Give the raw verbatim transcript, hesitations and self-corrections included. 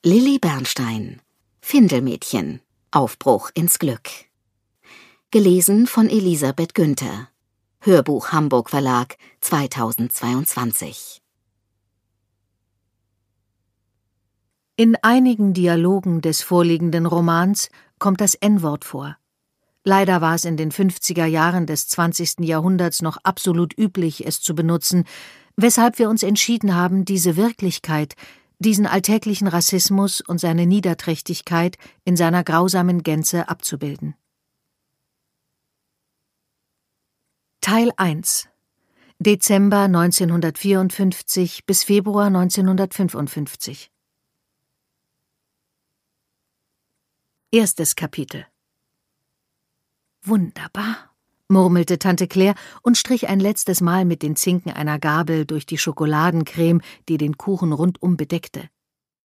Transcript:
Lilli Bernstein, Findelmädchen, Aufbruch ins Glück. Gelesen von Elisabeth Günther. Hörbuch Hamburg Verlag zweitausendzweiundzwanzig. In einigen Dialogen des vorliegenden Romans kommt das En-Wort vor. Leider war es in den fünfziger Jahren des zwanzigsten Jahrhunderts noch absolut üblich, es zu benutzen, weshalb wir uns entschieden haben, diese Wirklichkeit, diesen alltäglichen Rassismus und seine Niederträchtigkeit in seiner grausamen Gänze abzubilden. Teil eins. Dezember neunzehnhundertvierundfünfzig bis Februar neunzehnhundertfünfundfünfzig. Erstes Kapitel. »Wunderbar«, murmelte Tante Claire und strich ein letztes Mal mit den Zinken einer Gabel durch die Schokoladencreme, die den Kuchen rundum bedeckte.